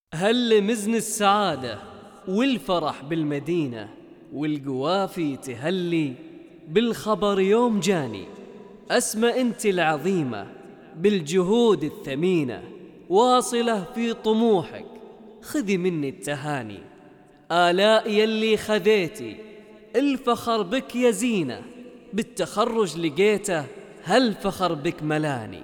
هل مزن السعادة والفرح بالمدينة، والقوافي تهلي بالخبر يوم جاني. أسمى أنت العظيمة بالجهود الثمينة، واصلة في طموحك خذي مني التهاني. آلاء يلي خذيتي الفخر بك يا زينة، بالتخرج لقيته هالفخر بك ملاني.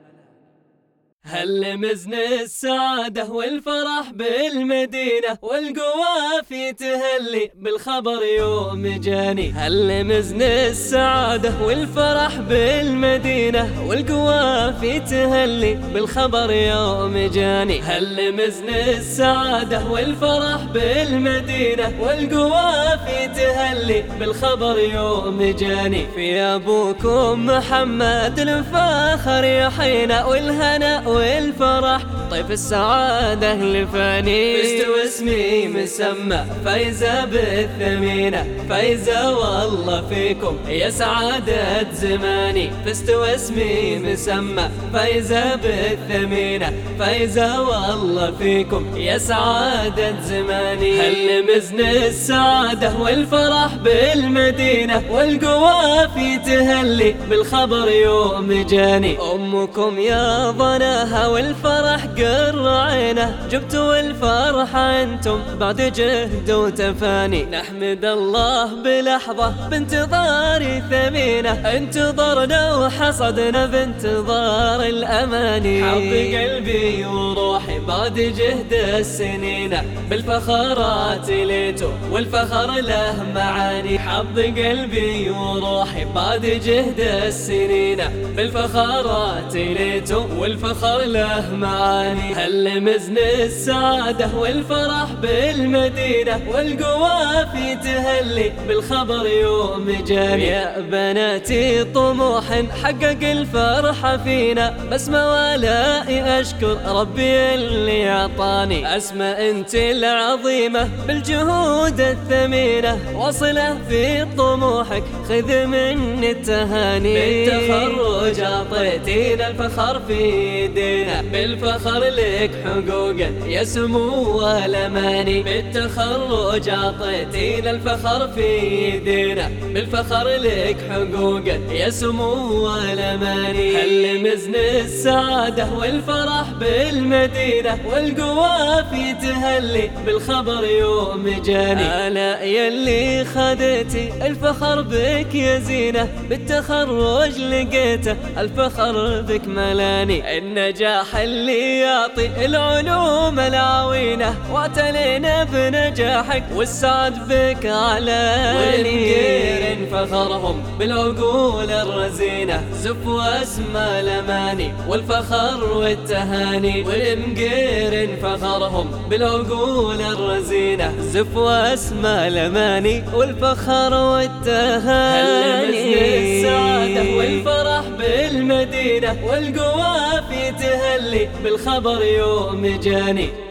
هل مزن السعادة والفرح بالمدينة، والقوافي تهلي بالخبر يوم جاني. هل مزن السعادة والفرح بالمدينة، والقوافي تهلي بالخبر يوم جاني. هل مزن السعادة والفرح بالمدينة، والقوافي تهلي بالخبر يوم جاني. في أبوكم محمد الفاخر يحينا، والهنا والفرح طيف السعادة لفاني. فزت واسمي مسمى فايزة بالثمينة، فايزة والله فيكم يا سعادة زماني. فزت واسمي مسمى فايزة بالثمينة، فايزة والله فيكم يا سعادة زماني. هل مزن السعادة والفرح بالمدينة، والقوافي تهلي بالخبر يوم جاني. أمكم يا ظناها والفرح قر عينه، جبتوا الفرحة انتم بعد جهد وتفاني. نحمد الله بلحظة بانتظار ثمينة، انتظرنا وحصدنا بانتظار الأماني. حظ قلبي وروحي بعد جهد السنين، بالفخرات ليتو والفخر له معاني. حظ قلبي وروحي بعد جهد السنين، بالفخرات ليتو والفخر له معاني. هل مزن السعادة والفرح بالمدينة، والقوافي تهلي بالخبر يوم جاني. يا بناتي طموح حقق الفرحة فينا، بس موالائي أشكر ربي اللي أعطاني. أسمى أنت العظيمة بالجهود الثمينة، واصلة في طموحك خذ مني التهاني. بالتخرج أعطيتينا الفخر في ايدينا، بالفخر لك حقوقا يا سمو الأماني. بالتخرج أعطيتينا الفخر في ايدينا، بالفخر لك حقوقا يا سمو الأماني. هل مزن السعادة والفرح بالمدينة، والقوافي تهلي بالخبر يوم جاني. آلاء يلي خذيتي الفخر بك يا زينة، بالتخرج لقيته الفخر بك ملاني. النجاح اللي يعطي العلوم العوينة، واعتلينا بنجاحك والسعد بك علاني. والمقير فخرهم بالعقول الرزينة، زف واسمى الأماني والفخر والتهاني. والمقير فخرهم بالعقول الرزينة، زف واسمى الأماني والفخر والتهاني. هل مزن السعادة والفرح بالمدينة، والقوافي تهلي بالخبر يوم جاني.